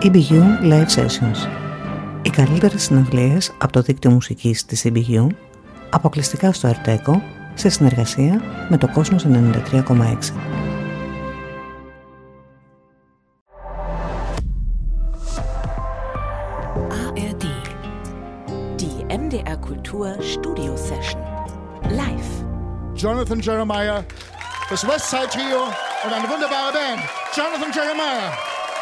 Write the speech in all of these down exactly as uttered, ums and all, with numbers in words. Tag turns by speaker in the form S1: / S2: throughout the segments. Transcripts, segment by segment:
S1: ι μπι γιου Live Sessions. Οι καλύτερες συναυλίες από το δίκτυο μουσικής της ι μπι γιου, αποκλειστικά στο Αρτέκο, σε συνεργασία με το Κόσμος ενενήντα τρία κόμμα έξι.
S2: έι αρ ντι. Die εμ ντι αρ Kultur Studio Session. Live.
S3: Jonathan Jeremiah, das Westside Trio und eine wunderbare Band. Jonathan Jeremiah.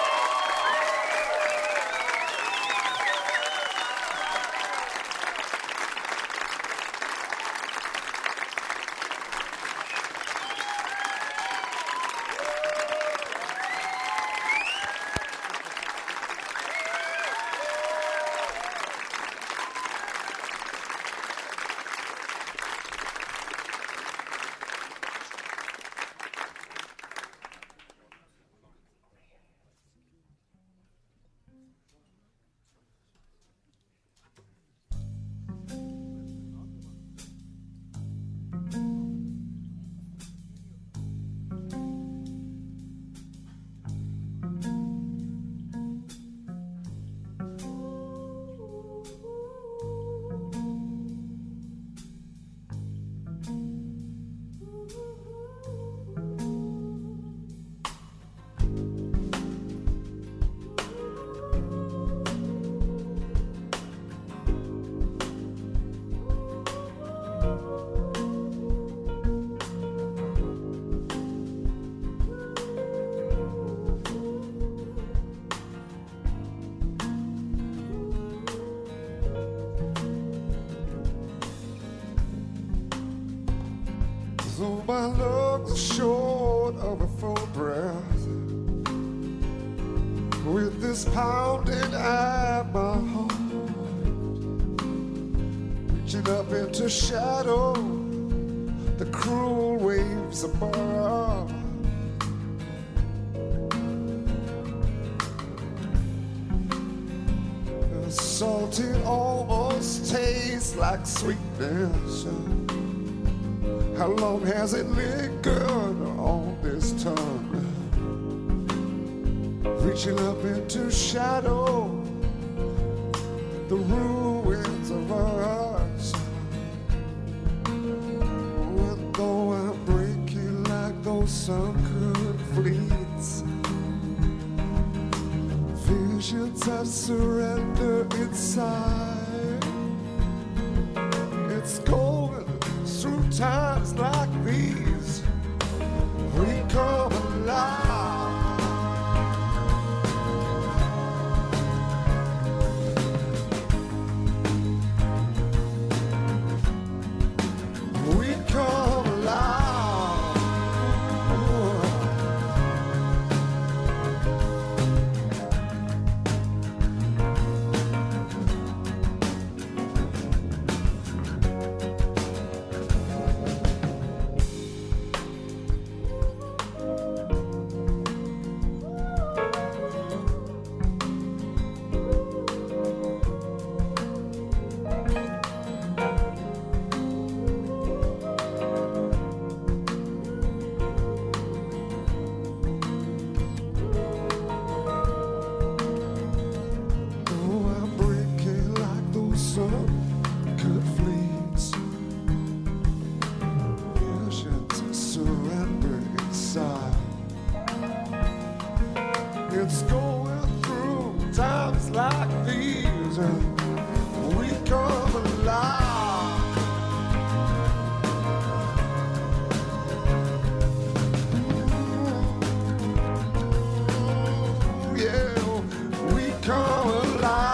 S4: Though my lungs are short of a full breath, with this pounding at my heart, reaching up into shadow, the cruel waves above. The salty almost tastes like sweetness. How long has it lingered on this tongue? Reaching up into shadow, the ruins of us. And though I'm breaking like those sunken fleets, visions of surrender inside. It's going through times like these, we come alive. We come alive. It's going through times like these, we come alive. Yeah, we come alive.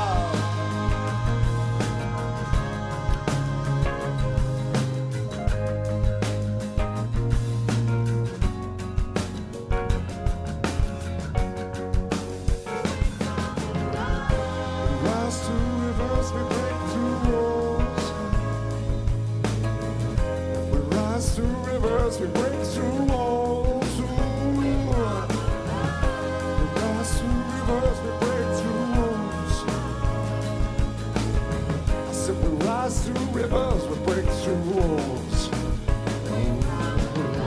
S4: We break through walls. Ooh. We rise through rivers, we break through walls. I said we rise through rivers, we break through walls.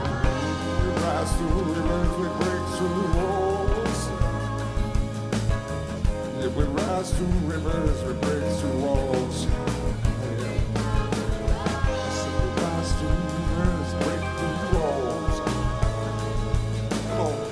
S4: We rise through rivers, we break through walls. you, we rise through rivers, we break through walls. I said we rise through rivers, break through walls. Come on.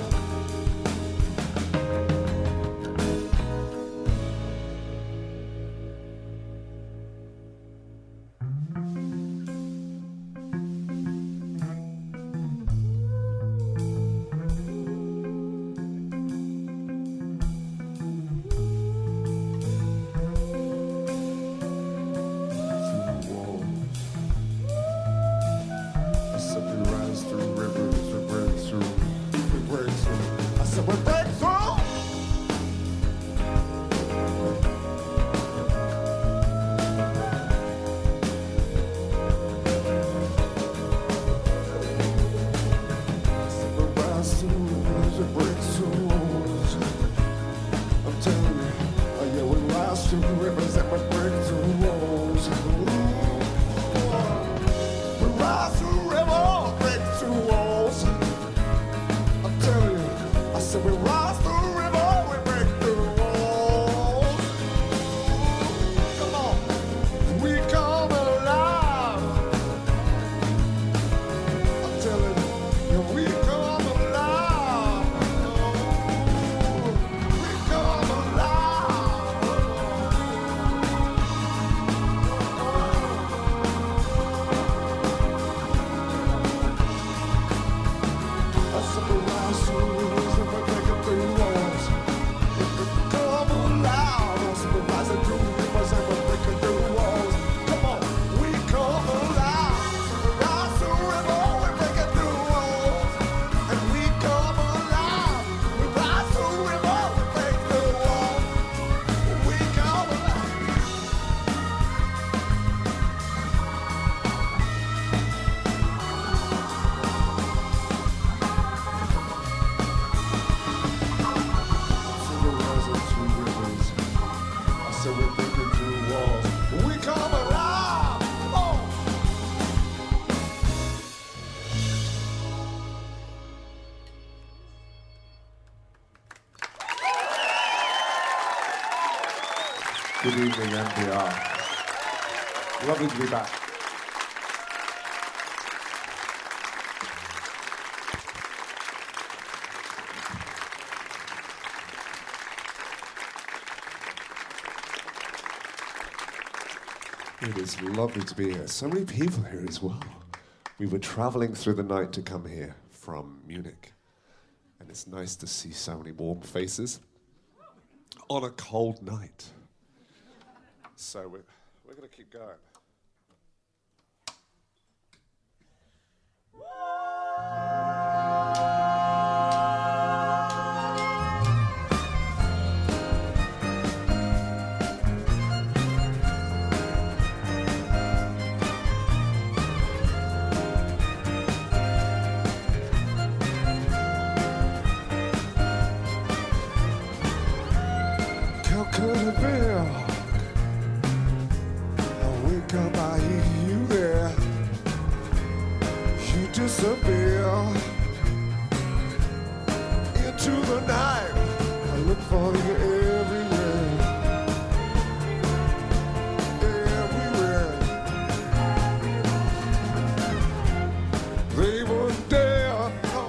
S4: Good evening, N P R. Lovely to be back. It is lovely to be here. So many people here as well. We were traveling through the night to come here from Munich. And it's nice to see so many warm faces on a cold night. So we're, we're going to keep going. Disappear into the night. I look for you everywhere, everywhere. They were there,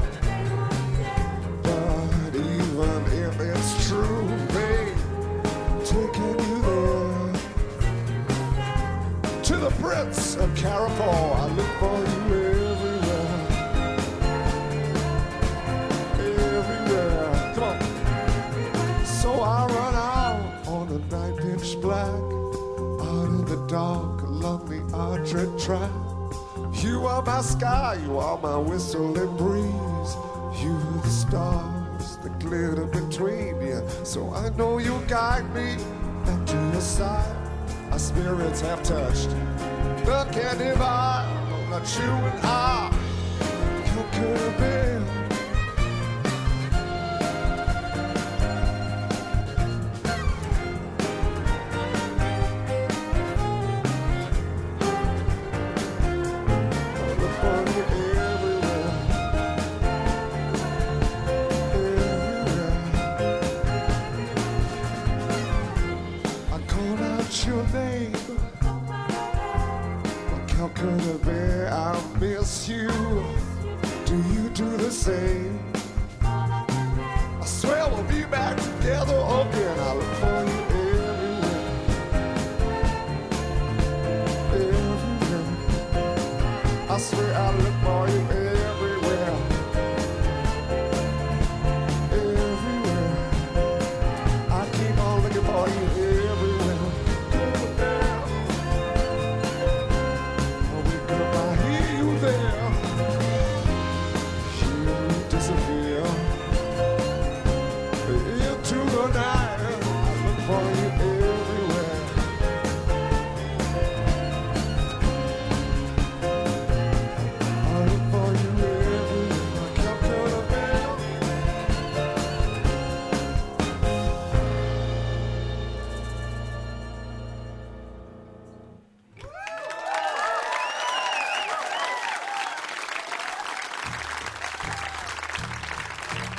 S4: but even if it's true, they taking you there to the Prince of Caracol. I look for you everywhere. So I run out on a night pitch black, out in the dark along the archery track. You are my sky, you are my whistling breeze. You are the stars that glitter between you. So I know you'll guide me back to your side. Our spirits have touched the candy bar, not you and I. You could have been.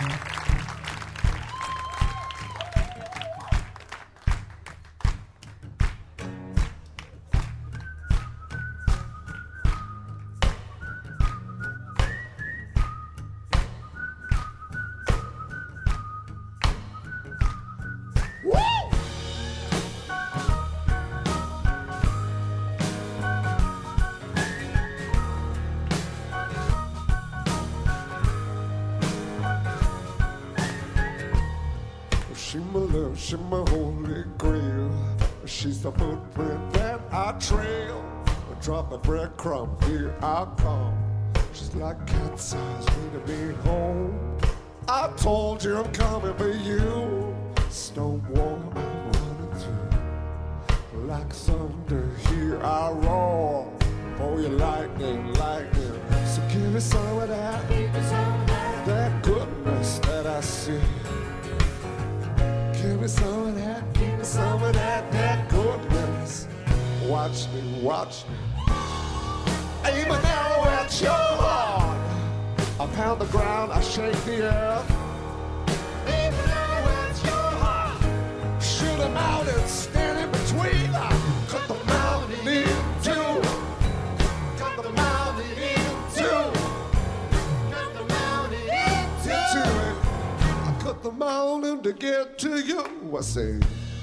S4: She's my holy grail. She's the footprint that I trail. Drop a breadcrumb, here I come. She's like cat's eyes, need to be home. I told you I'm coming for you. Stone wall I'm running through. Like thunder, here I roar. For your lightning, lightning. So give me some of that, that goodness that I see. Give me some of that, give me some of that, that goodness. Watch me, watch me. Aim an arrow at your heart. I pound the ground, I shake the earth. Aim an arrow at your heart. Shoot a mountain, stand in between. Cut the mountain in two. Cut the mountain in two. Cut the mountain in two. I cut the mountain to get to you. I say.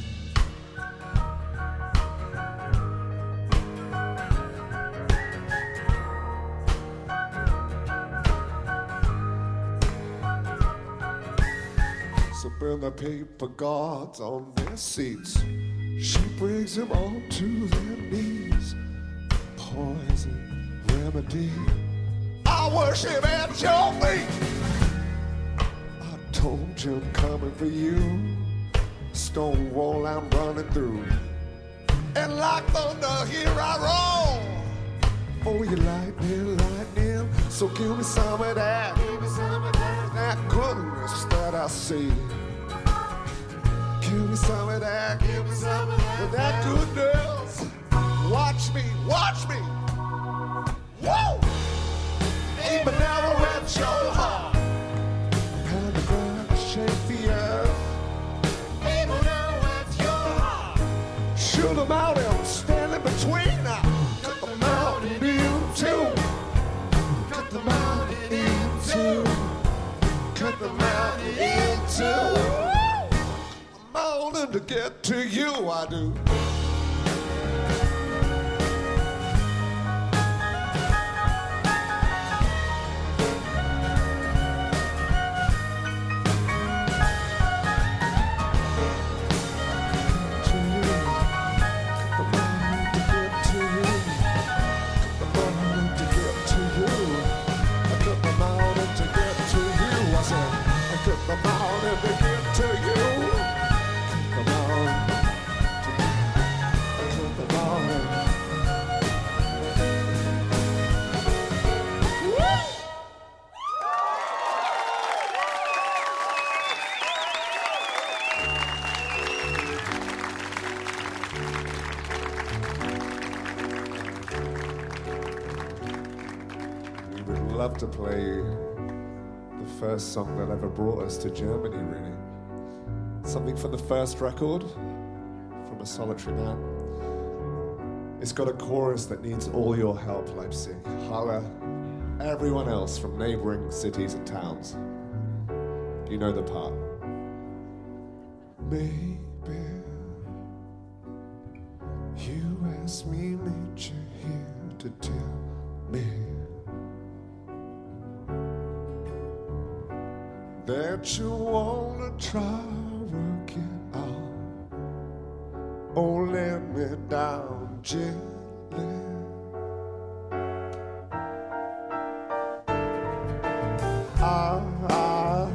S4: And the paper guards on their seats. She brings them all to their knees. Poison remedy. I worship at your feet. I told you I'm coming for you. Stone wall I'm running through. And like thunder here I roll. Oh, you lightning, lightning. So give me some of that. Give me some of that. That goodness that I see. Give me some of that, give me some of that, that good news. Watch me, watch me. Whoa! Aim an arrow at your heart. Pound the ground, shake the earth. Aim an arrow at your heart. Shoot a mountain, stand in between now. Cut the mountain in two. Cut the mountain in two. Cut the mountain in two. Mountain to get to you, I do. Love to play the first song that ever brought us to Germany, really. Something from the first record, from a solitary man. It's got a chorus that needs all your help, Leipzig. Halle, everyone else from neighboring cities and towns. You know the part. Maybe you asked me, meet you here to tell me that you wanna try work it out. Oh, let me down gently. I, I,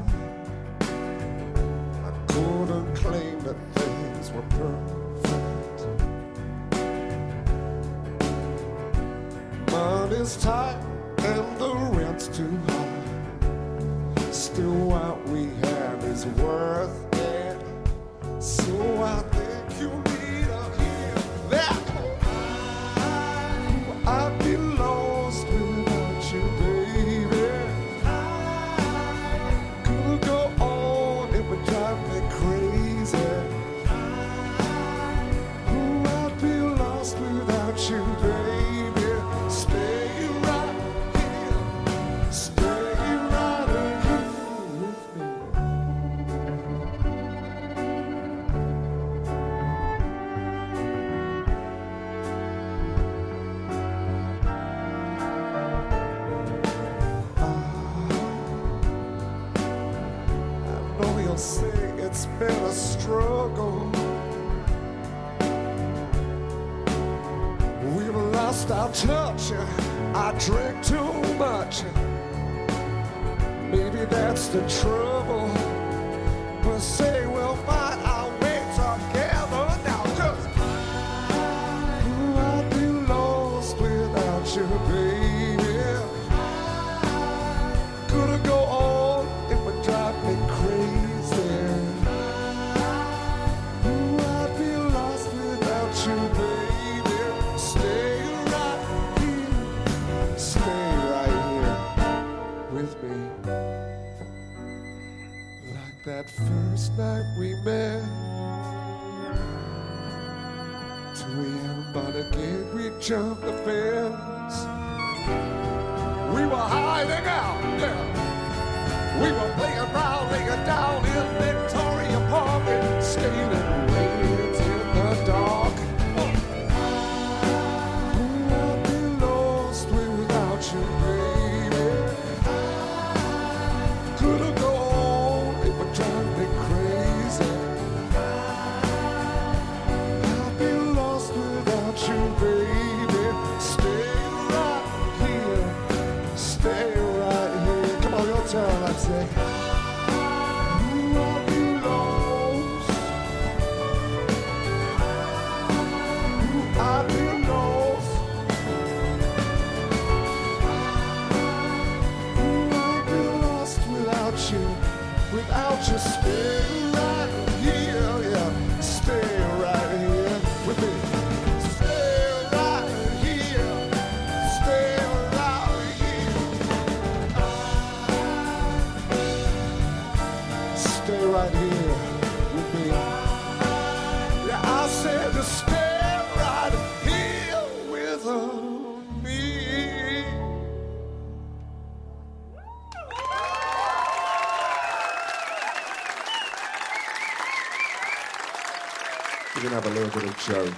S4: I couldn't claim that things were perfect. Money's tight and the rent's too high. Still what we have is worth it. So I think you need to hear that. I, I'd be lost without you, baby. I could go say it's been a struggle. We've lost our touch. I drink too much. Maybe that's the trouble. But say we'll find our way together now. 'Cause I'd be lost without you, baby. Couldn't go on, it would drive me crazy. I'd be lost without you, baby. Stay right here, stay right here with me. Like that first night we met, two a.m. by the gate, we jumped the fence. We were hiding out, yeah. We were playing around, laying down in Victoria Park and skating waves in the dark. I'd be lost without you, baby. Couldn't go on, it would drive me crazy. I'd be lost without you, baby. Stay right here, stay right here. Come on, your turn, I'd say. I'd be lost. I'd be lost. I'd be lost without you, without you. Stay right here, yeah. Stay right here with me. Stay right here, stay right here. Stay right here with me. Yeah, I said to stay right here with me. We're gonna have a little bit of Joe.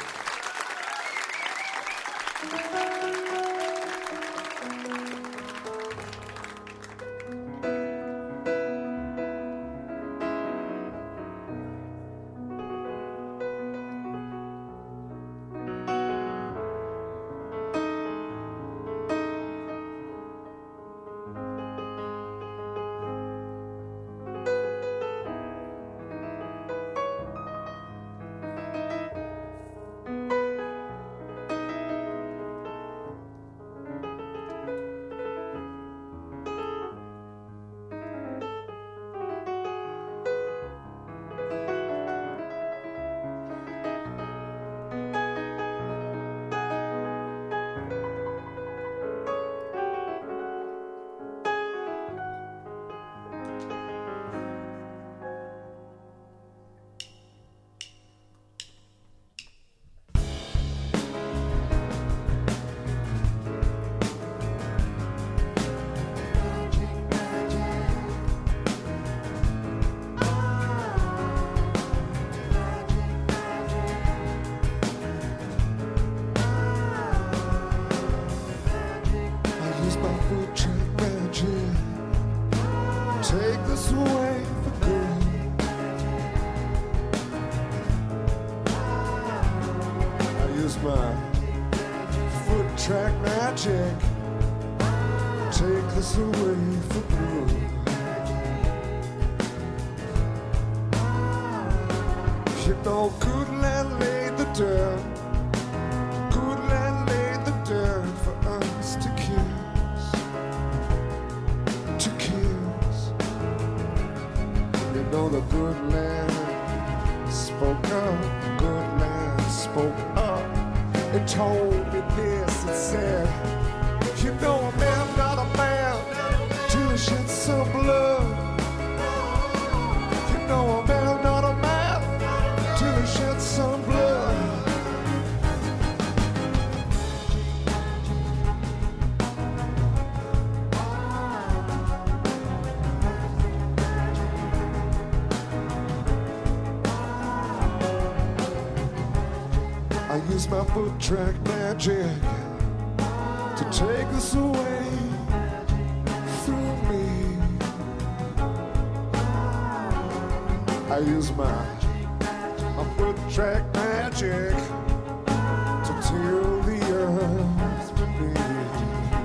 S4: My foot track magic to take this away from me. I use my, my foot track magic to till the earth beneath.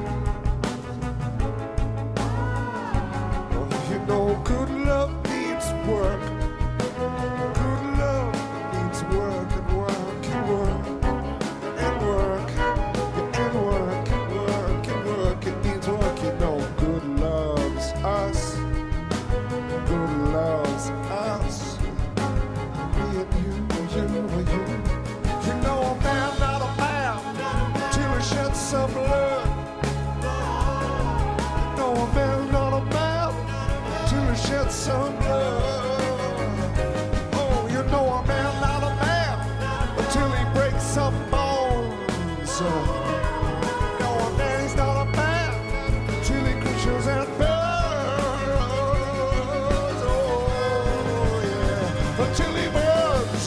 S4: Oh, you know, good love needs work. Good love needs work and work and work and work and work and work and work. It needs work, you know. Good loves us. Good loves us. Me and you, you and you. You know a man not a man till he sheds some blood. You know a man not a man till he sheds some blood. Oh, you know a man not a man until he breaks some bones. You know a man he's not a man till he crushes and burns. Oh yeah, until he burns.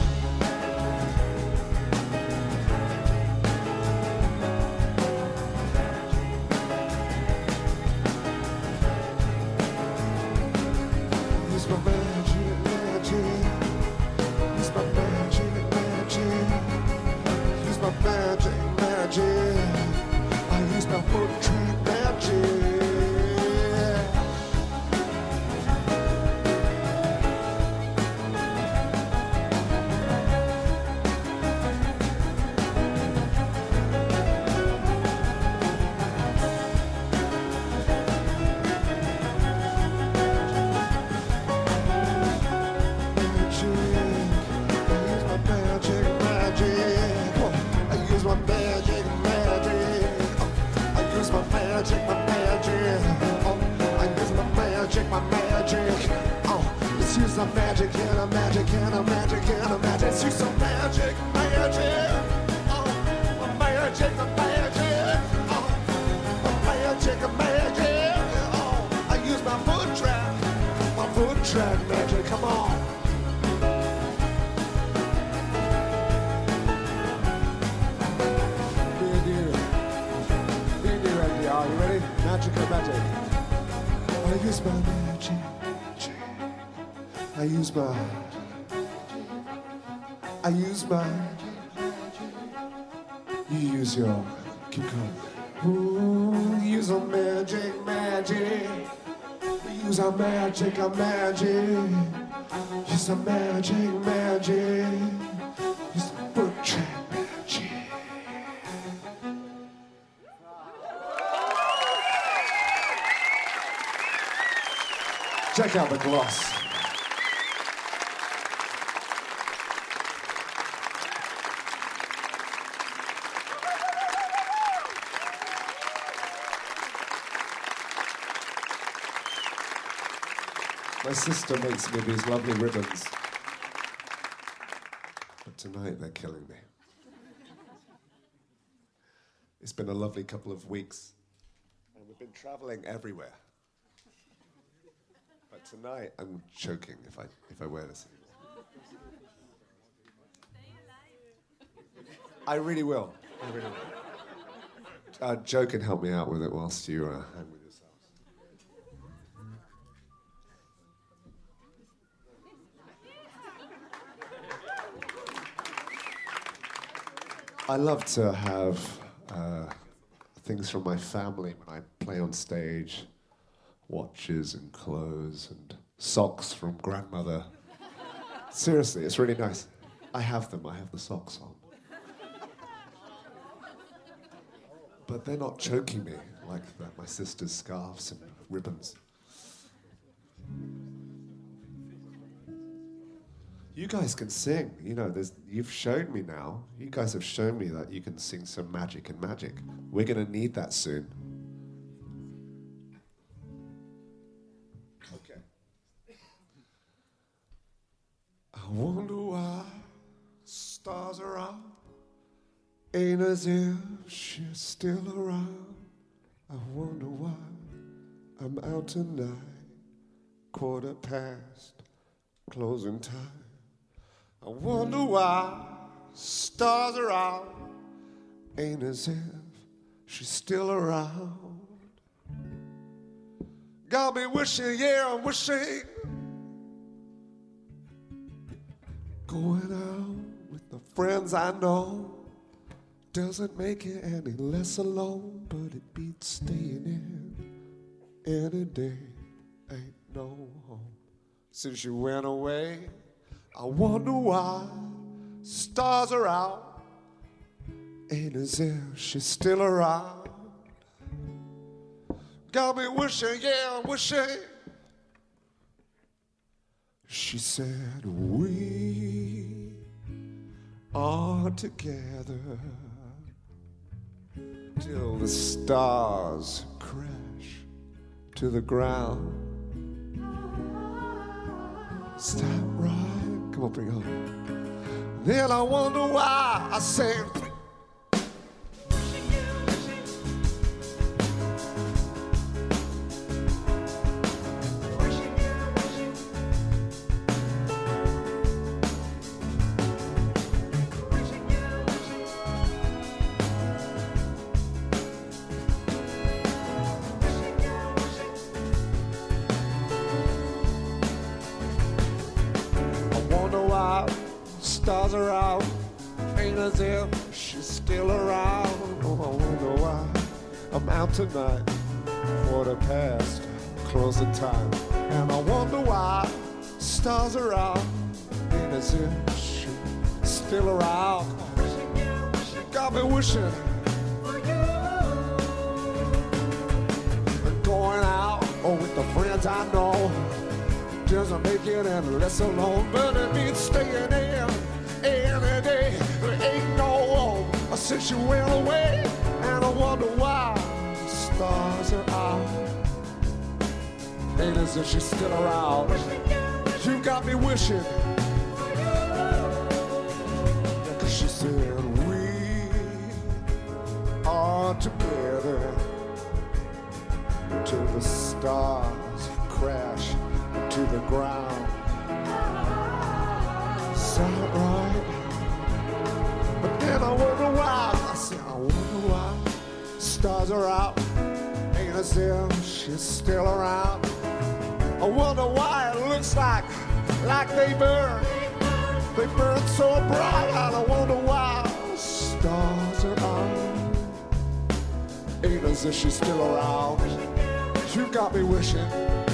S4: Use my magic, magic. Use my magic, magic. Use my magic, magic. I use my foot track magic. Magic, my magic, oh, I use my magic, my magic, oh, let's use the magic and a magic and a magic and a magic, let's use some magic, magic, oh, my magic, my magic, oh, my magic, my magic, oh, I use my foot track, my foot track magic, come on. Are you ready? Magic or magic? I use my magic. I use my. I use my. You use your. Keep going. Ooh, use a magic, magic. Use a magic, a magic. Use a magic, magic. Use a foot track magic. Check out the gloss. My sister makes me these lovely ribbons. But tonight they're killing me. It's been a lovely couple of weeks, and we've been traveling everywhere. But tonight, I'm choking if I if I wear this anymore. I really will. I really will. Uh, Joe can help me out with it whilst you uh, hang with yourselves. I love to have uh, things from my family when I play on stage. Watches and clothes and socks from grandmother. Seriously, it's really nice. I have them, I have the socks on. But they're not choking me like the, my sister's scarves and ribbons. You guys can sing, you know, there's, you've shown me now. You guys have shown me that you can sing some magic and magic. We're gonna need that soon. I wonder why stars are out, ain't as if she's still around. I wonder why I'm out tonight, quarter past closing time. I wonder why stars are out, ain't as if she's still around. Got me wishing, yeah, I'm wishing Going out with the friends I know doesn't make it any less alone, but it beats staying in any day. Ain't no home. Since you went away, I wonder why. Stars are out, ain't as if she's still around. Got me wishing, yeah, wishing. She said, we are together till the stars crash to the ground. Is that right? Come on, bring it home. Then I wonder why I sang. Stars are out, ain't as if she's still around. Oh, I wonder why I'm out tonight, quarter past, closing time. And I wonder why stars are out, ain't as if she's still around. Got me wishing for you. And going out, oh, with the friends I know doesn't make it any less alone, but it means staying in any day. There ain't no home since you went away, and I wonder why stars are out. Ain't as if she's still around. You got me wishing. Yeah, 'cause she said we are together till the stars crash to the ground. Is that right? But then I wonder why. I said, I wonder why stars are out, ain't as if she's still around. I wonder why it looks like, like they burn, they burn so bright. And I wonder why stars are out, ain't as if she's still around. You got me wishing.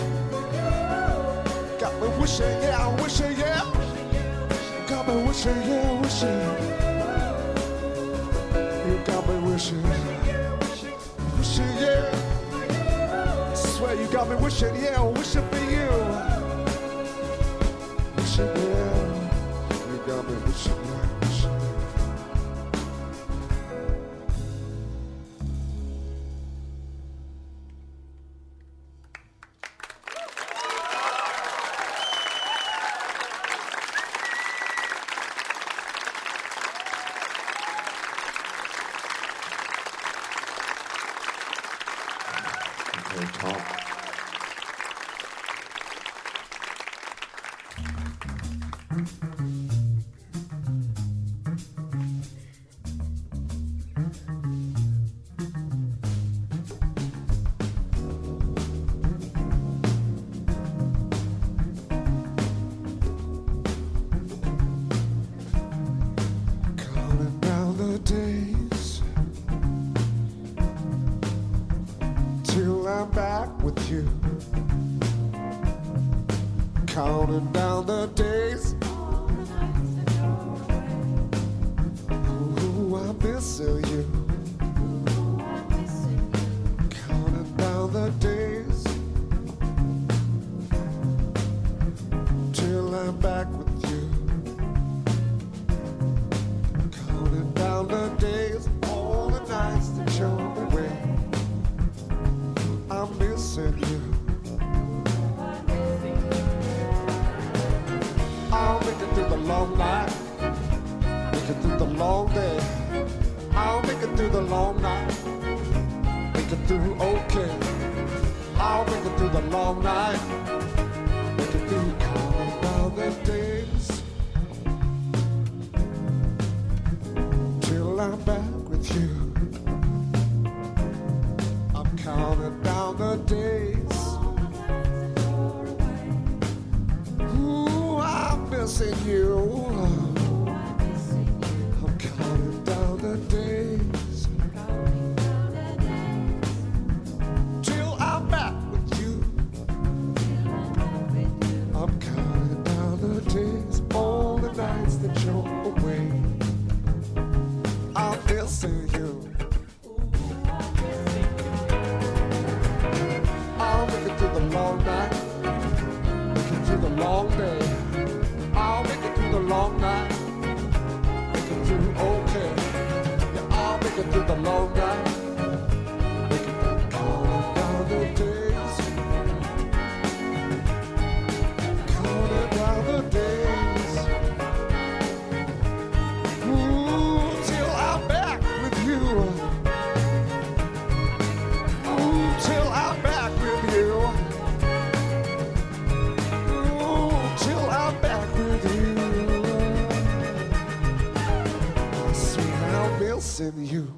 S4: Got me wishing, yeah, wishing, yeah. Got me wishing, yeah, wishing. You got me wishing, wishing, yeah. I swear you got me wishing, yeah, wishing for you. Wishing, yeah. You got me wishing, yeah, wishing. Counting down the days. Ooh, I'm missing you. Counting down the days till I'm back with you. Counting down the days, all the nights that you're away. I'm missing you. I'll make it through the long night, make it through the long day. I'll make it through the long night, make it through okay. I'll make it through the long night, make it through counting down the days till I'm back with you. I'm counting down the days. missing you. I'm counting down the days till I'm back with you. I'm counting down the days, all the nights that you're away. I'm missing you. I'll make it through the long night, make it through the long day. I'll make it through the long night, make it through okay. Yeah, I'll make it through the long night, make it through, counting down the days, counting down the days. Ooh, till I'm back with you. Ooh, till I'm back with you. Ooh, till I'm back with you. Sweet, I'm missing you.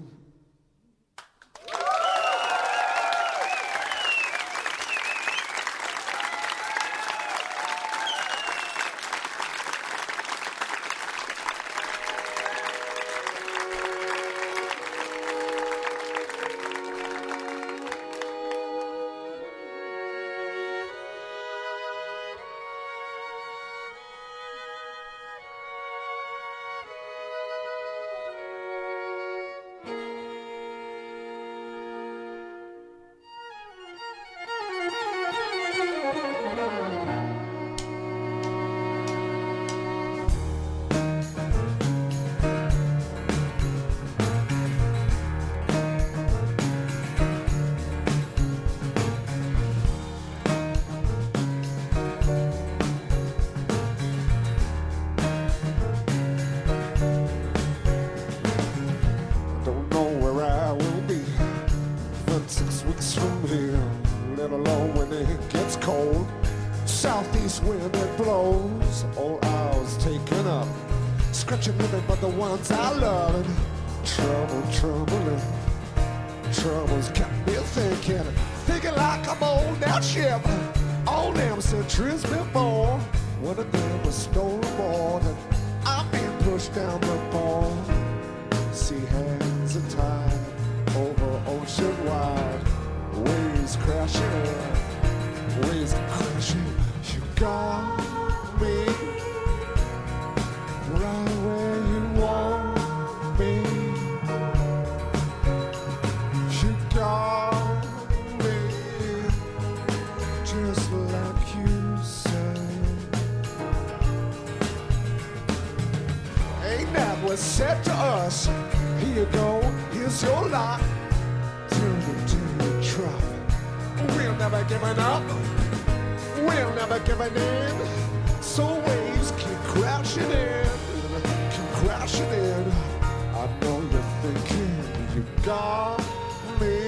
S4: Southeast wind that blows, all hours taken up, scratching living but the ones I love. And trouble, troubling, troubles kept me thinking, thinking like I'm on that ship, all them centuries before, one of them was stolen more than I'm being pushed down the pole. See hands are tied over ocean wide, waves crashing in, waves crashing. You got me right where you want me. You got me just like you said. Ain't that what's said to us? Here you go, here's your lot. Turn it to the trough. We'll never give it up. We'll never give an in. So waves keep crashing in, keep crashing in. I know you're thinking you got me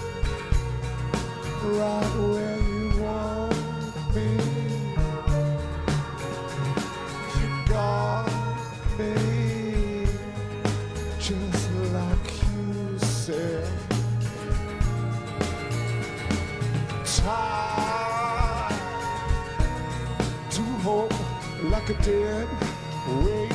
S4: right where you want me. You got me just like you said. Time like a dead weight,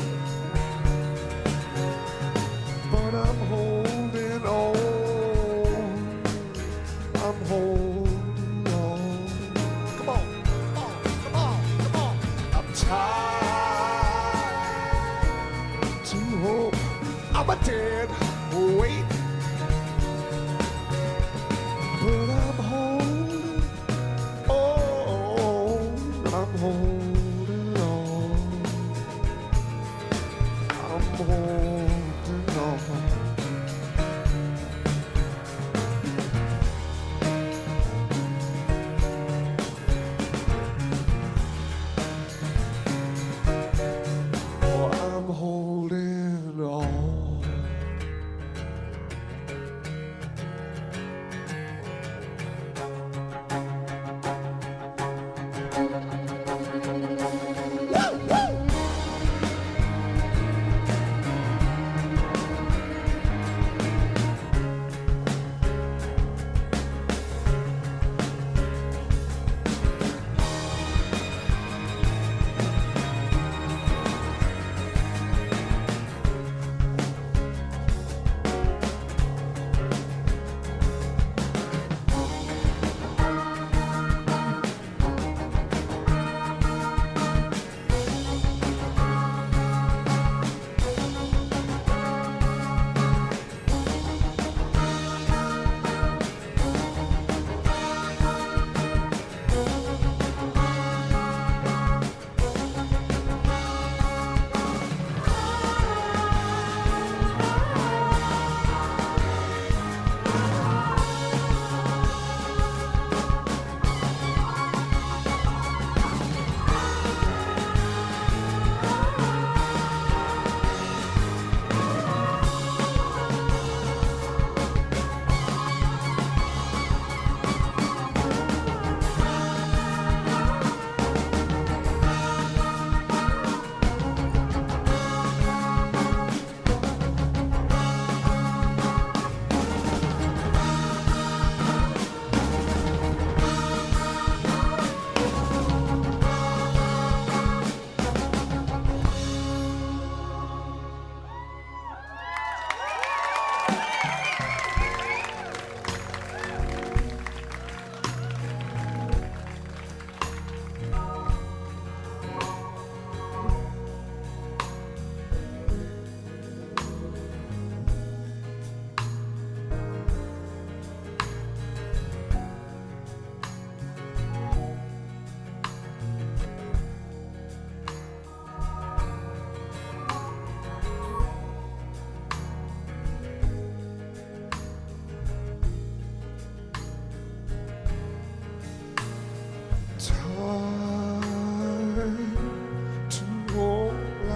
S4: but I'm holding on, I'm holding on. Come on, come on, come on, come on. I'm tired to hope. I'm a dead weight, but I'm holding on, I'm holding.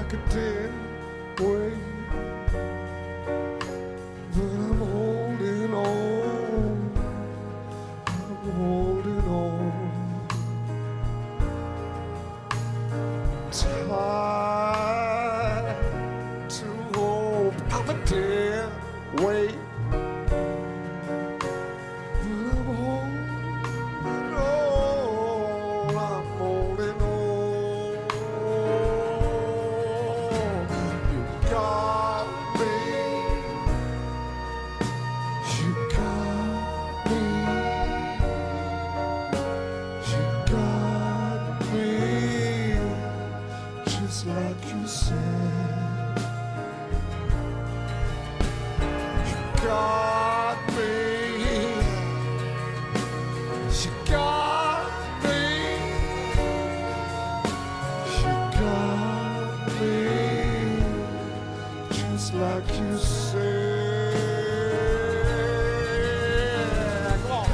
S4: like a dead weight, but I'm holding on, I'm holding on tight to hope. I'm a dead weight, but I'm holding on, I'm holding on. You got me, you got me, you got me, just like you said. You got me, you got me, you got me, just like you said. Come on.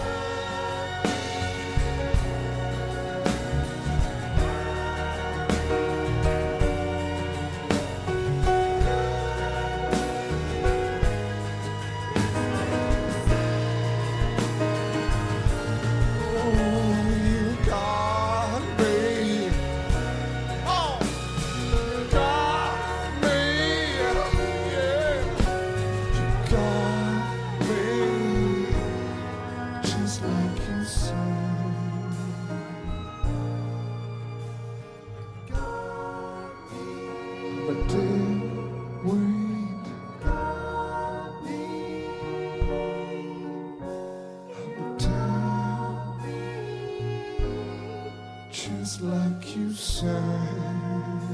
S4: Just like you said,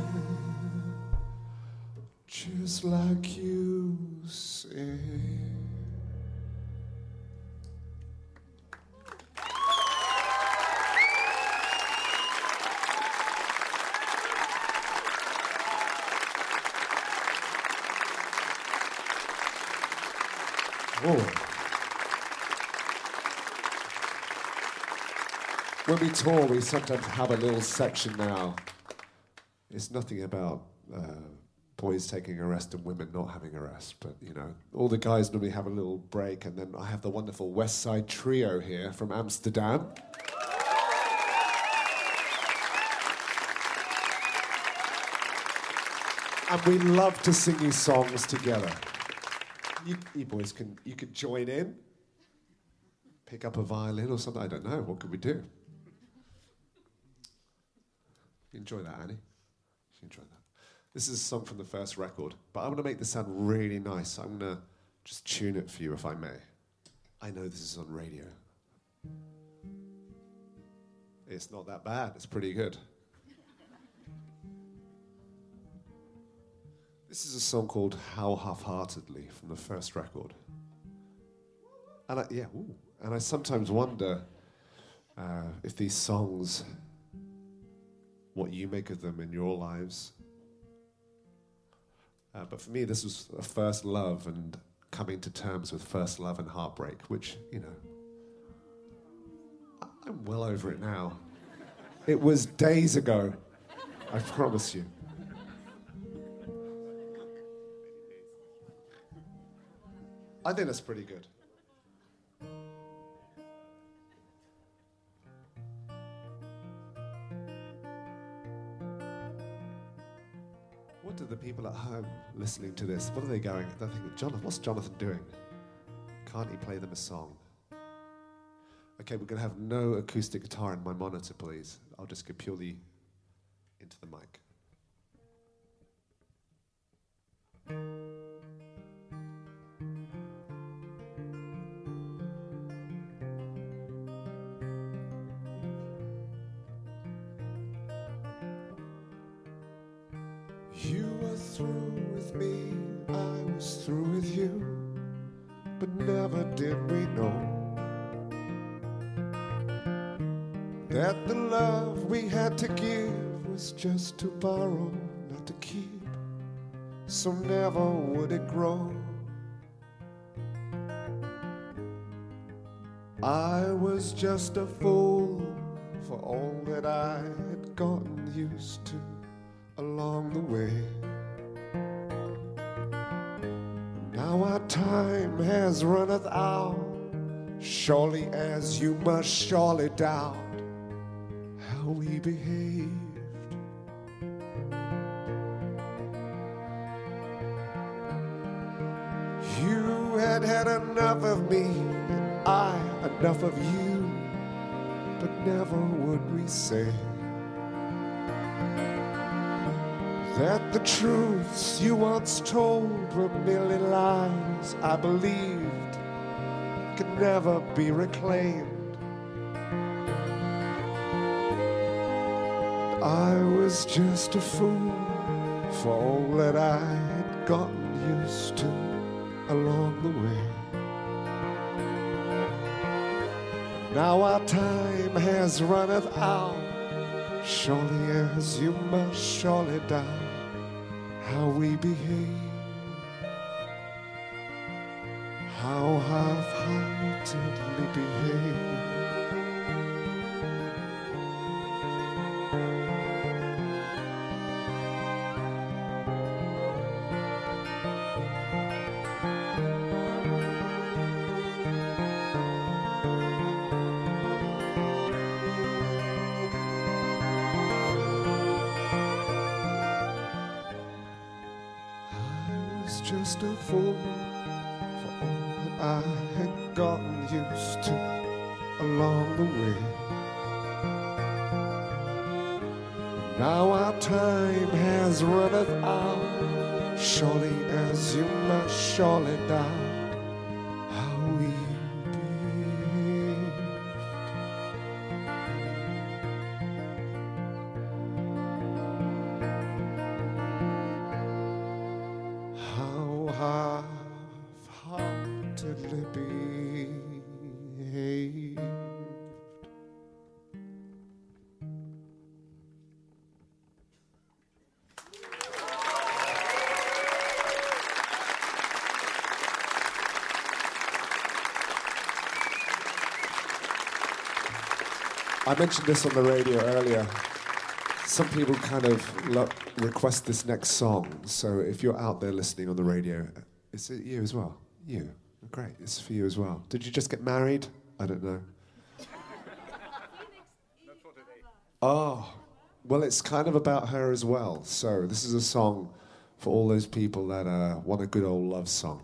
S4: just like you said. Whoa. When we tour, we sometimes have a little section now. It's nothing about uh, boys taking a rest and women not having a rest, but you know, all the guys normally have a little break, and then I have the wonderful West Side Trio here from Amsterdam. And we love to sing you songs together. You, you boys can, you could join in, pick up a violin or something, I don't know, what could we do? You enjoy that, Annie? You enjoy that. This is a song from the first record, but I'm going to make this sound really nice. I'm going to just tune it for you, if I may. I know this is on radio. It's not that bad. It's pretty good. This is a song called How Half-Heartedly from the first record. And I, yeah, ooh. And I sometimes wonder uh, if these songs, what you make of them in your lives. Uh, but for me, this was a first love and coming to terms with first love and heartbreak, which, you know, I- I'm well over it now. It was days ago, I promise you. I think that's pretty good. What do the people at home listening to this, what are they going? They're thinking, Jonathan, what's Jonathan doing? Can't he play them a song? Okay, we're going to have no acoustic guitar in my monitor, please. I'll just go purely into the mic. You were through with me, I was through with you, but never did we know that the love we had to give was just to borrow, not to keep, so never would it grow. I was just a fool for all that I had gotten used to along the way. time has runneth out, surely as you must surely doubt how we behaved. You had had enough of me, and I enough of you, but never would we say that the truths you once told were merely lies I believed could never be reclaimed. I was just a fool for all that I had gotten used to along the way. Now our time has runneth out, surely as you must surely doubt how we behave, how half-heartedly behave. Just a fool for all that I had gotten used to along the way. Now our time has runneth out, surely as you must surely doubt how we behaved. How half-heartedly behaved. I mentioned this on the radio earlier. Some people kind of lo- request this next song, so if you're out there listening on the radio, is it you as well? You. Great, it's for you as well. Did you just get married? I don't know. Oh, well, it's kind of about her as well. So this is a song for all those people that uh, want a good old love song.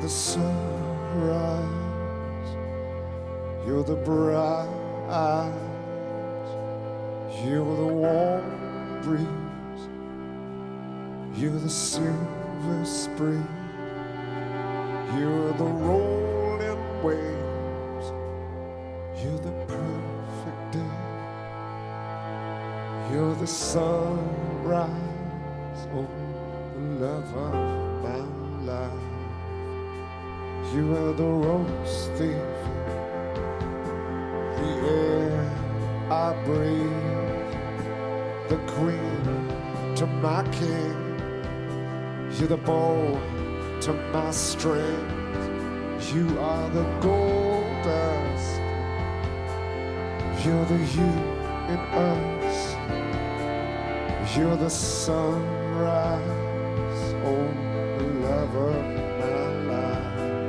S4: the sunrise, you're the bright eyes, you're the warm breeze, you're the silver spring, you're the rolling waves, you're the perfect day, you're the sunrise, oh, the love of my life. You are the rose thief, the air I breathe, the queen to my king. You're the bow to my strings. You are the gold dust. You're the you in us. You're the sunrise, oh, the lover of my life.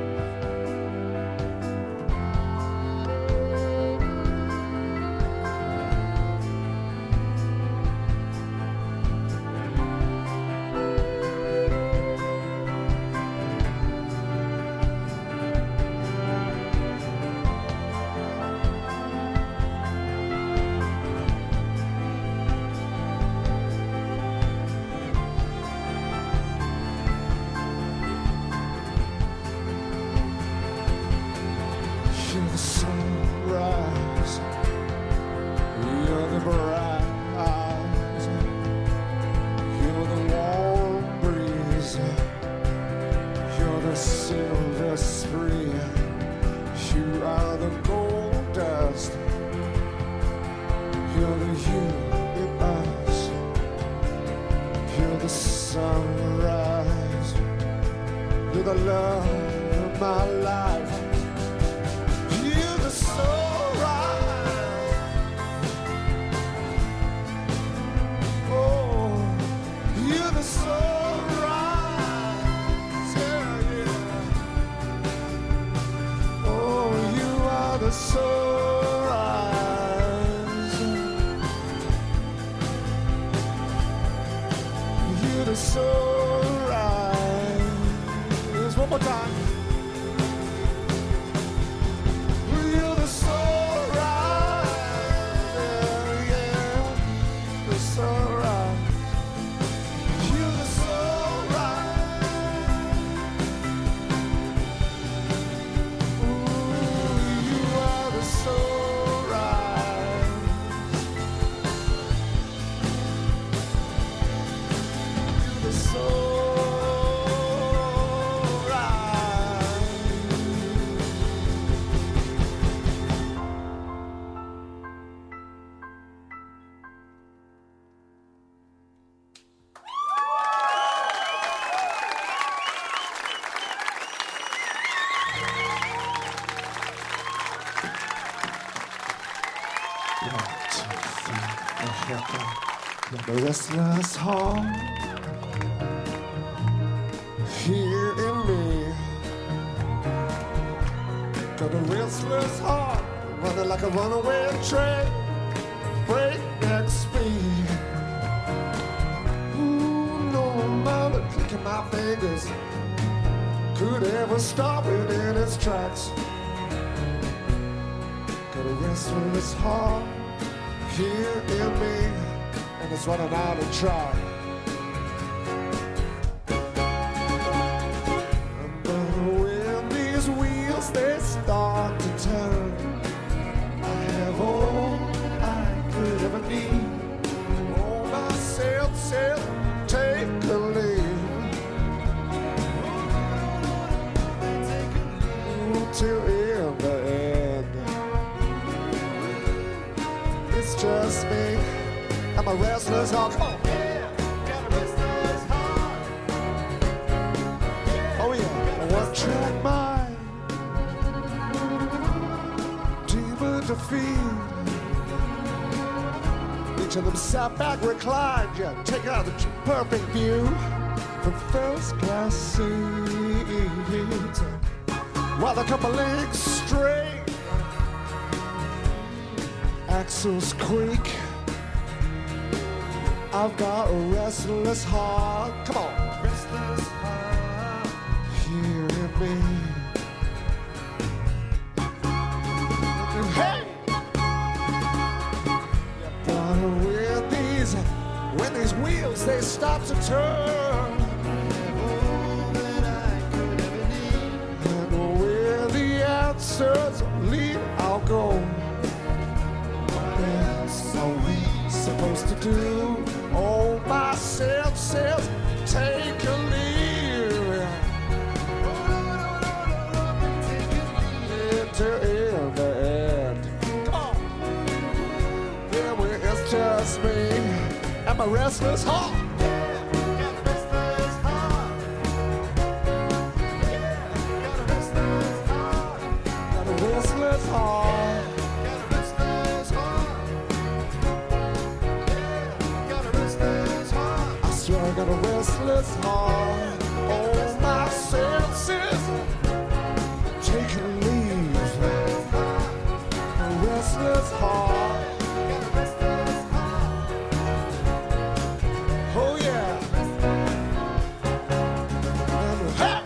S4: You're the sunrise, you're the bright eyes, you're the warm breeze, you're the silver spree, you are the gold dust, you're the you in us, you're the sunrise, you're the love of my life. The sunrise, you're the sunrise. One more time. You're the sunrise, yeah, yeah. The sunrise. You're the sunrise. Ooh, you are the sunrise. You're the sunrise. The restless heart here in me, got a restless heart running like a runaway train, breakneck speed. Ooh, no amount of clicking my fingers could ever stop it in its tracks. Got a restless heart here in me, and it's running out of track. But when these wheels they start to turn, I have all I could ever need. Oh, myself, self, take a lead. Till in the end, it's just me. I'm a restless heart. Come on. Yeah, got a restless heart. Oh yeah, a one-track mind, demon defeat. Each of them sat back, reclined, yeah, take out the perfect view from first-class seats. While the couple legs straight, axles creak. I've got a restless heart. Come on. Restless heart. hearing me? Hey! But when these, when these wheels, they stop to turn, and where the answers lead, I'll go. What are we supposed to do? Oh, my senses take a lead. Into in the end. There it's just me and my restless heart. Got a restless heart. I got a restless heart. Oh, my senses taking leave. A restless heart. Oh yeah. And hey!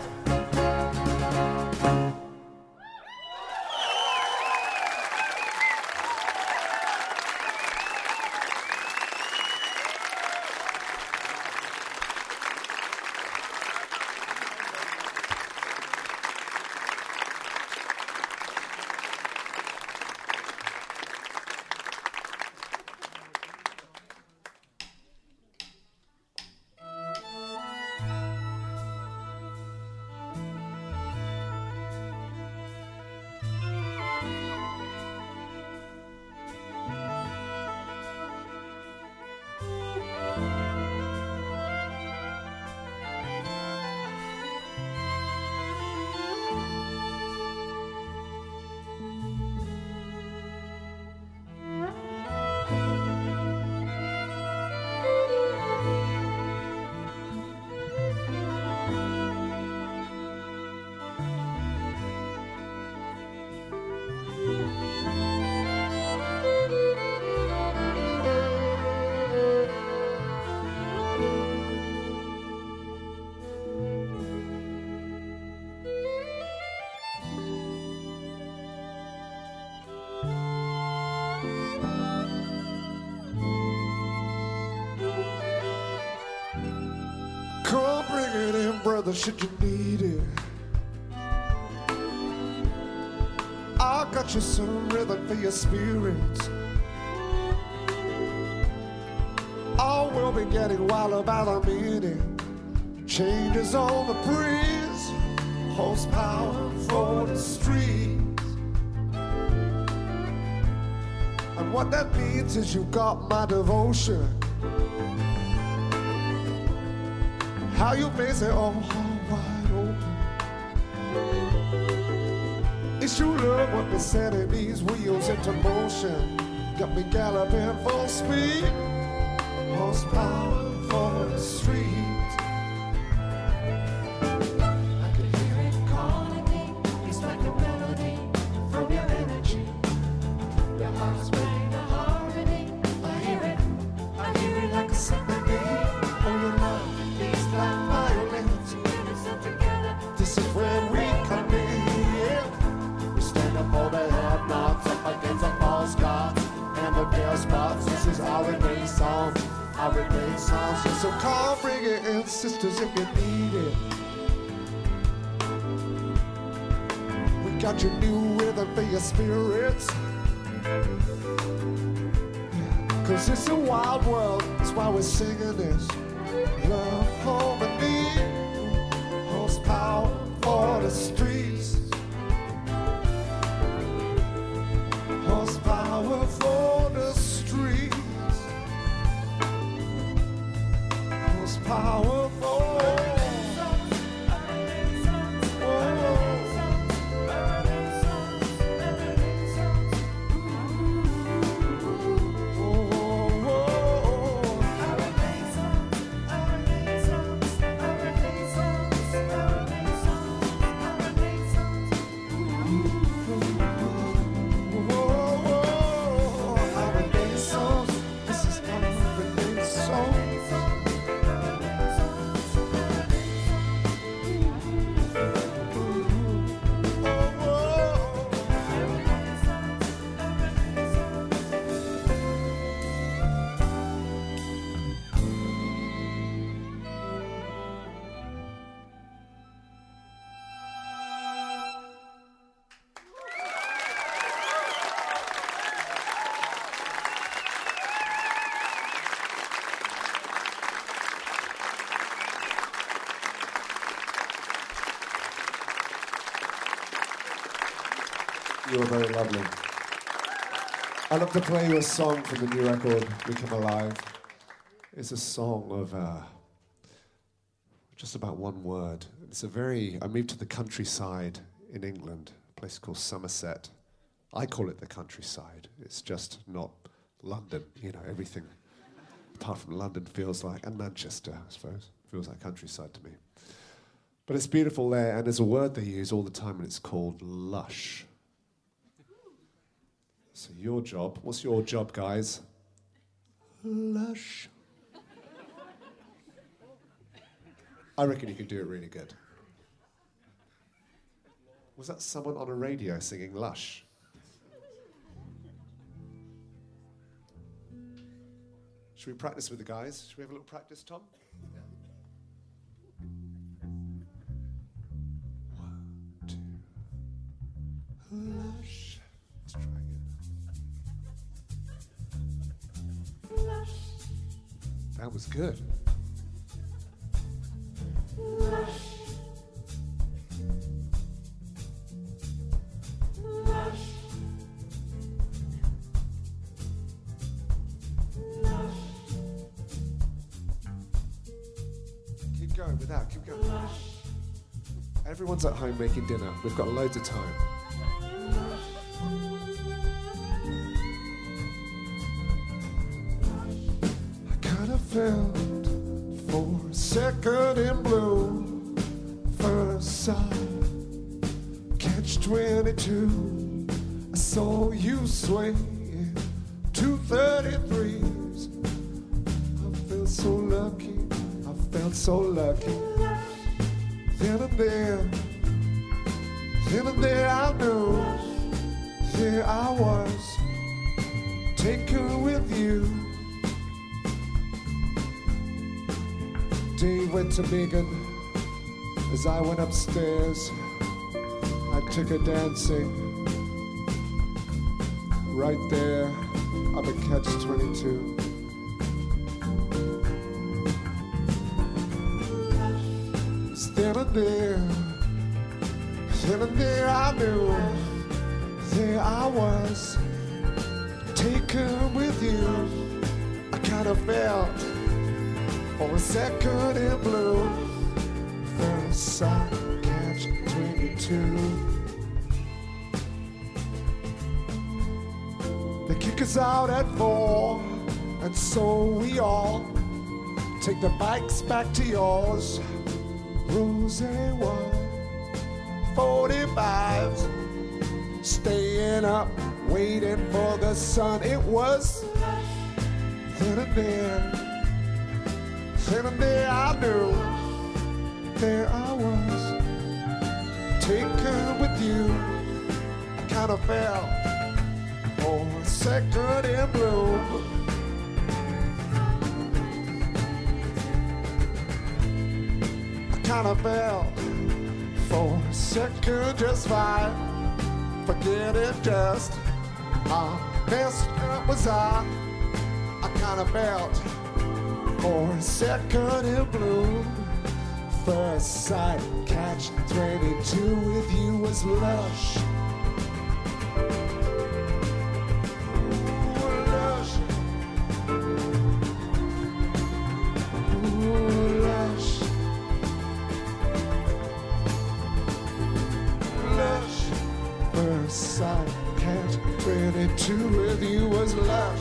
S4: Come bring it in, brother, should you need it. I got you some rhythm for your spirits. Oh, we'll be getting wilder by the minute. Changes on the breeze, horsepower for the streets. And what that means is you got my devotion. How you face it all wide open. It's your love what been setting these wheels into motion. Got me galloping full speed. Horsepower for the streets.
S5: I can hear it calling me. It's like a melody from your energy. Your heart's playing a harmony. I hear it, I hear it like a symphony. Oh, your love beats like violins. When it's all together,
S4: This is when we come in. We stand up all the head knocks up against the false gods and the despots. This is our renaissance, our renaissance. So come bring it in, sisters, if you need it. We got your new rhythm for your spirits. Cause it's a wild world, that's why we're singing this. Love, harmony, horsepower for the streets. Horsepower for the streets. Horsepower for You were very lovely. I'd love to play you a song from the new record, Become Alive. It's a song of uh, just about one word. It's a very, I moved to the countryside in England, a place called Somerset. I call it the countryside. It's just not London, you know, everything apart from London feels like, and Manchester, I suppose, feels like countryside to me. But it's beautiful there, and there's a word they use all the time, and it's called lush. So your job, what's your job, guys? Lush. I reckon you can do it really good. Was that someone on a radio singing Lush? Should we practice with the guys? Should we have a little practice, Tom? One, two. Lush. Let's try again. Lush. That was good. Lush. Lush. Lush. Keep going with that, keep going. Lush. Everyone's at home making dinner. We've got loads of time. I kinda felt for a second in blue, first sight, catch twenty-two. I saw you sway two thirty-threes. I felt so lucky, I felt so lucky. Then and there, then and there I knew, there I was, taken with you. Day went to Megan. As I went upstairs, I took her dancing. Right there, up at Catch twenty-two. Then and there, then and there I knew, there I was, taken with you. I kind of felt for a second in blue, first sight, Catch twenty-two. They kick us out at four, and so we all take the bikes back to yours. Rose one, forty-fives, staying up, waiting for the sun. It was then and there, then and there I knew, there I was, taken with you. I kind of felt for a second in bloom. Kind of felt for a second just fine. Forget it, just I messed up was I. I kind of felt for a second in bloom. First sight, Catch twenty-two with you was lush. Ooh, lush. Ooh, lush. First sight, Catch twenty-two with you was lush.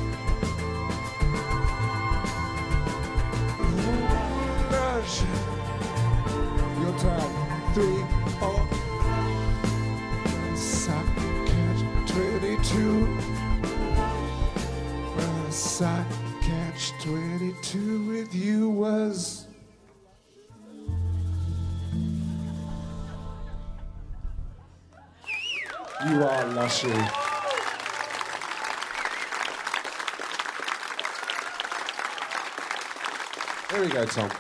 S4: Ooh, lush. Your time, three, four. Sight, Catch twenty-two. First sight, Catch twenty-two with you was. You are lushy. There we go, Tom.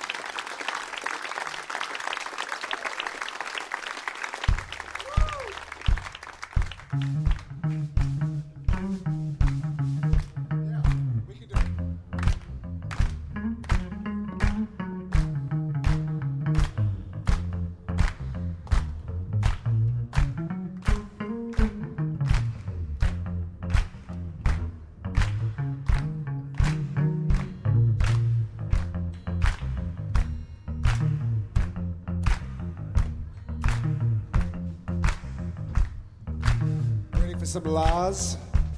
S4: some Lars.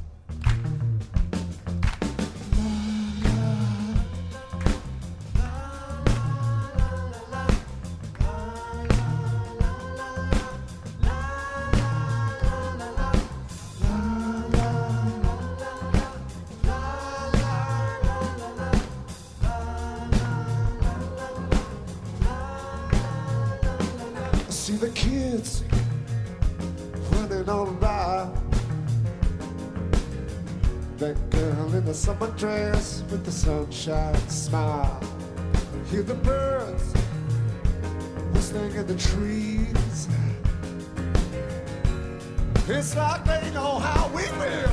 S4: See the kids running on by. That girl in the summer dress with the sunshine smile. Hear the birds whistling in the trees. It's like they know how we feel.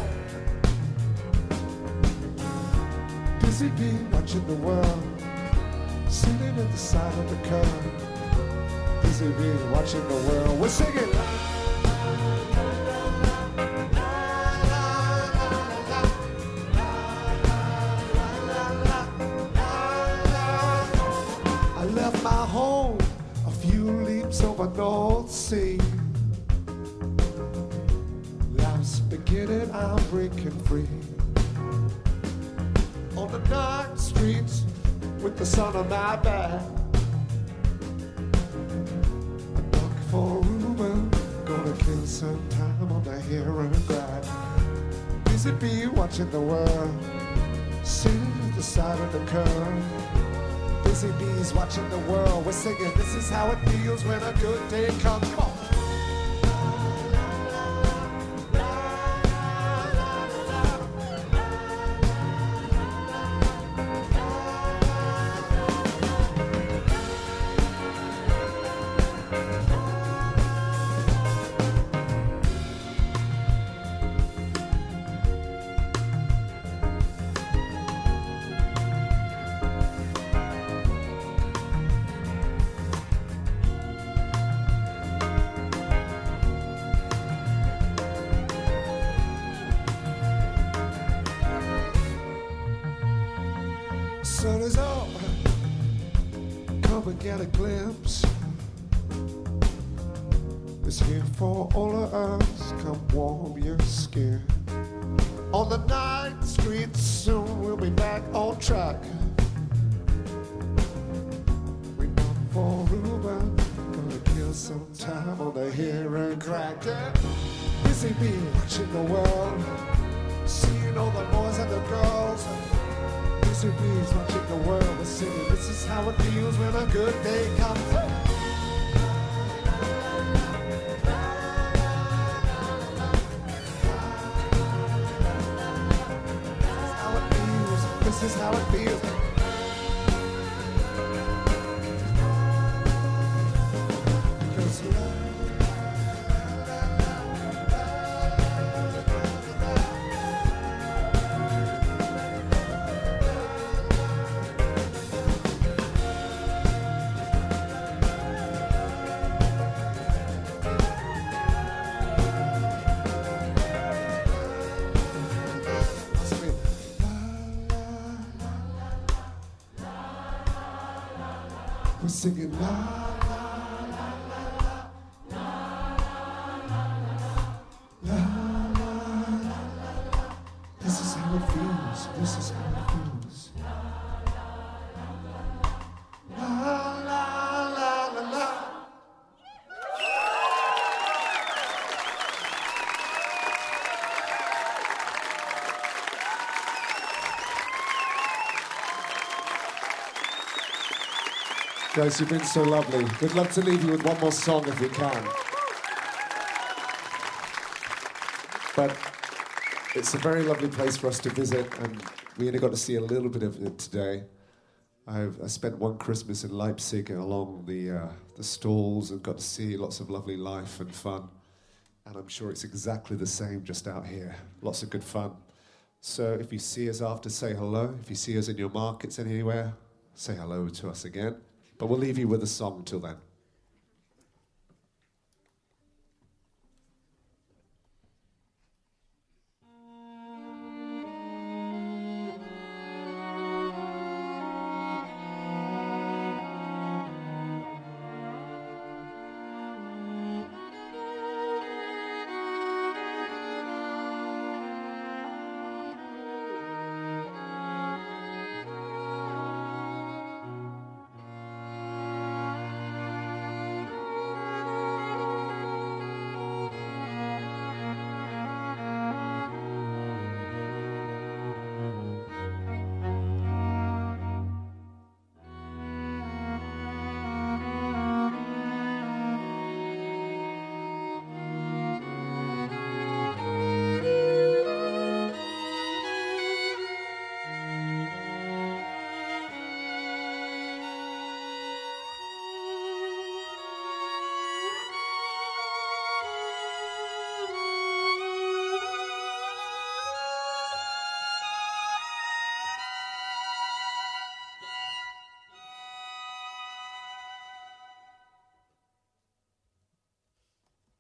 S4: Busy bee watching the world, sitting at the side of the curb. Busy bee watching the world. We're singing. I left my home a few leaps over North Sea. Life's beginning, I'm breaking free. On the night streets with the sun on my back. For Ruben, gonna kill some time on the heron grab. Busy bee watching the world, sitting at the side of the curve. Busy bees watching the world, we're singing, this is how it feels when a good day comes. Come on. Sun is up, come and get a glimpse. It's here for all of us, come warm your skin. On the night streets, soon we'll be back on track. We know for Ruben, gonna kill some time on the heron crack. Yeah. Busy bee watching the world, seeing all the boys and the girls. Busy bees watching the world, we're singing, this is how it feels when a good day comes. This is how it feels. Because we're singing la la la la la la la la. This is how it feels. This is how it feels. La la la la la. Guys, you've been so lovely. We'd love to leave you with one more song if we can. But it's a very lovely place for us to visit, and we only got to see a little bit of it today. I've I spent one Christmas in Leipzig along the uh, the stalls and got to see lots of lovely life and fun. And I'm sure it's exactly the same just out here. Lots of good fun. So if you see us after, say hello. If you see us in your markets anywhere, say hello to us again. But we'll leave you with a song till then.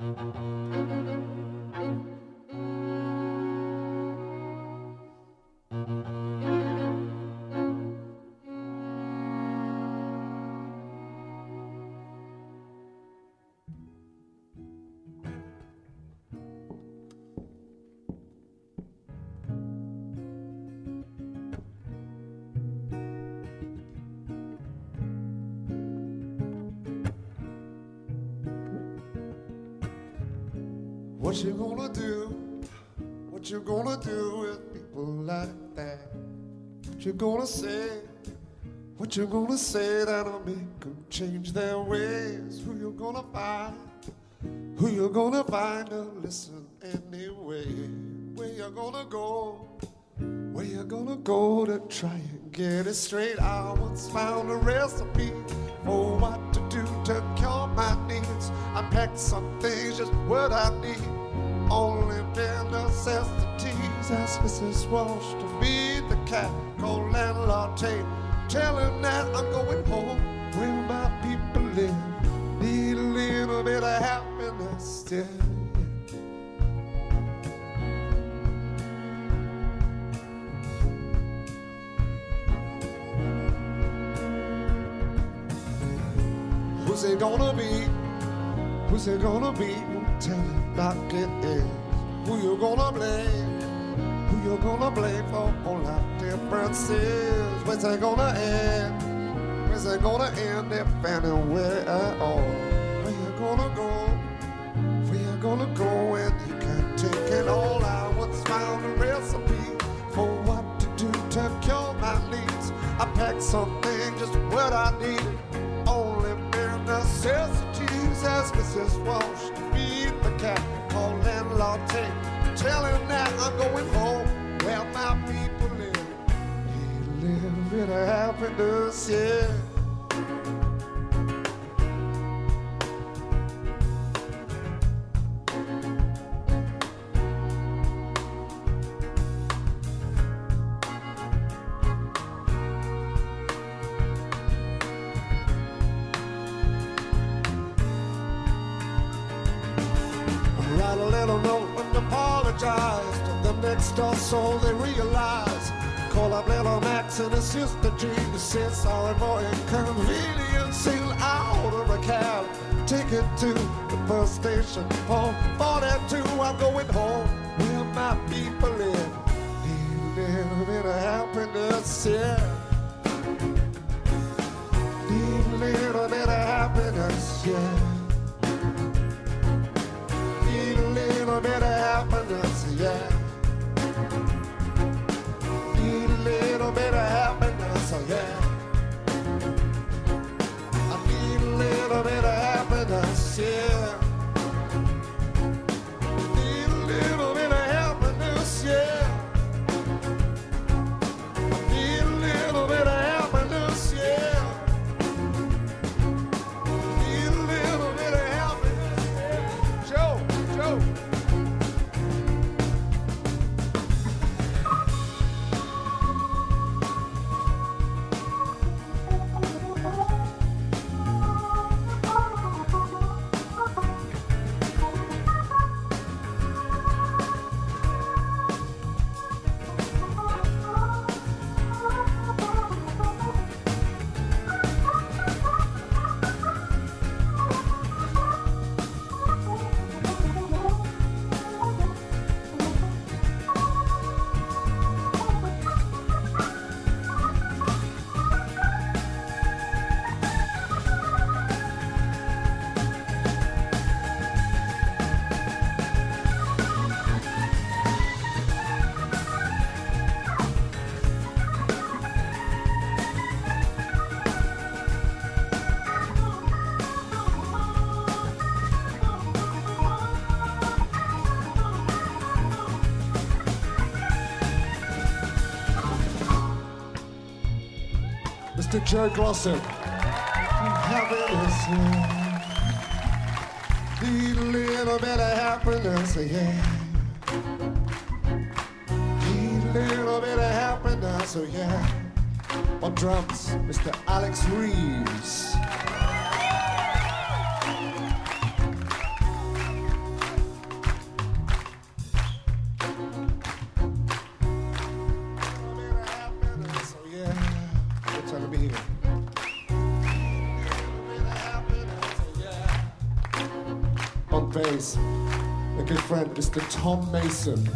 S4: What you gonna do? What you gonna do with people like that? What you gonna say? What you gonna say that'll make them change their ways? Who you gonna find? Who you gonna find to listen anyway? Where you gonna go? Where you gonna go to try and get it straight? I once found a recipe for what to do to cure my needs. I packed some things, just what I need. Only bare necessities. Ask Missus Walsh to feed the cat. Call landlord Tate, tell him that I'm going home where my people live. Need a little bit of happiness still. Who's it gonna be? Who's it gonna be? Won't tell it like it is. Who you gonna blame? Who you gonna blame for all our differences? Where's it gonna end? Where's it gonna end if anywhere at all? Where you gonna go? Where you gonna go when you can't take it all? I once found a recipe for what to do to cure my needs. I packed something, just what I needed. Only bare necessities. Ask Missus Walsh to feed the cat. Call landlord Tate, tell him that I'm going home where my people live. Need a little bit of happiness, yeah. Write a little note and apologize to the next door so they realize. Call up little Max and his sister Jean to say sorry for inconvenience. Sail out of a cab, take it to the bus station. On forty-two, I'm going home where my people live. Need a little bit of happiness, yeah. Need a little bit of happiness, yeah. Need a little bit of happiness, yeah. Need a little bit of happiness, oh yeah. I need a little bit of happiness, yeah. Need a little bit of happiness, yeah. Need a little bit of happiness, yeah. Need a little bit of happiness, yeah. Joe, Joe. Mister Joe Glossop. Happiness, yeah. Need a little bit of happiness, yeah. Need a little bit of happiness, oh yeah. On drums, Mister Alex Reeves. me. On bass, a good friend, Mister Tom Mason.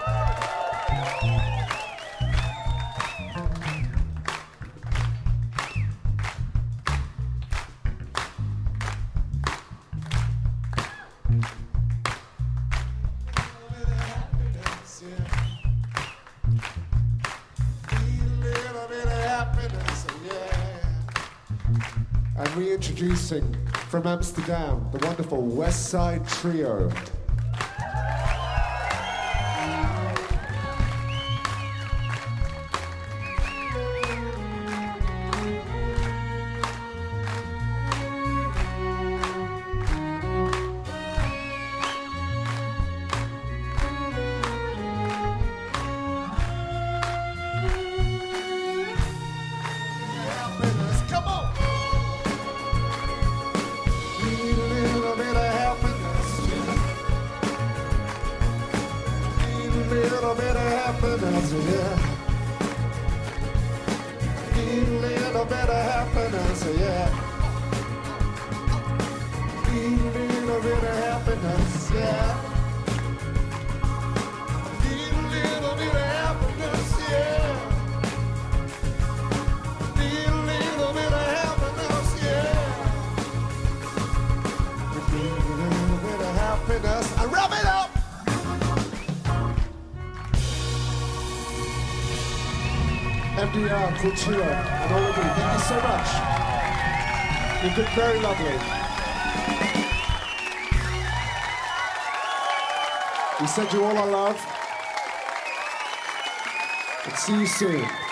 S4: And reintroducing from Amsterdam, the wonderful West Side Trio. M D R, Kultura, and all of you, thank you so much. You've been very lovely. We send you all our love, and see you soon.